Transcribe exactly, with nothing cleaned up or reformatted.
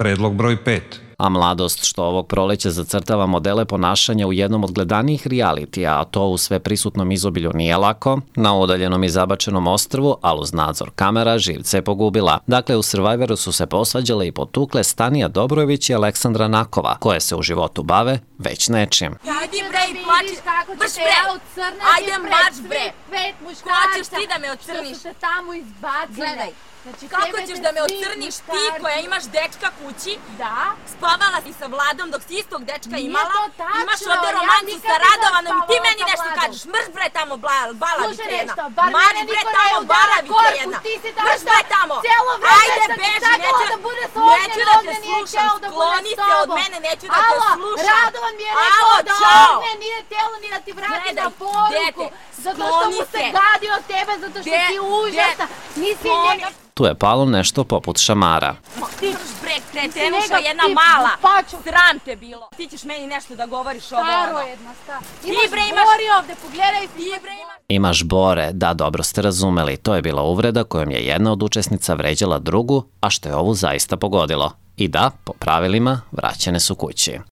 Predlog broj pet. A mladost što ovog proleća zacrtava modele ponašanja u jednom od gledanijih realitija, a to u sve prisutnom izobilju nije lako, na udaljenom i zabačenom ostrvu, ali uz nadzor kamera živce je pogubila. Dakle, u Survivoru su se posvađale i potukle Stanija Dobrojević i Aleksandra Nakova, koje se u životu bave već nečim. Idi bre i plači, brš bre, ajde marš bre, ko ćeš ti da me ocrniš? Gledaj. Znači, kako ćeš da me ocrniš ti koja imaš dečka kući, da, spavala si sa Vladom dok si istog dečka imala, imaš ovde romancu sa Radovanom i ti meni nešto kažeš, mrš bre tamo bala bi jedna, marš bre tamo bala bi jedna, mrš bre tamo, ajde beži, neću da te slušam, skloni se od mene, neću da te slušam, Radovan mi je rekao da ovdje nije telo ni da ti vrati na poruku, zato što mu se gadi od tebe, zato što si užasna, nisi njega. Tu je palo nešto poput šamara. Ti ćeš bre, kretenuša jedna mala, sram te bilo. Ti ćeš meni nešto da govoriš ovo. Staro jedna, staro. Imaš Bori ovde, pogledaj ti bre imaš. Imaš Bore, da, dobro ste razumeli. To je bila uvreda kojom je jedna od učesnica vređala drugu, a što je ovu zaista pogodilo. I da, po pravilima, vraćene su kući.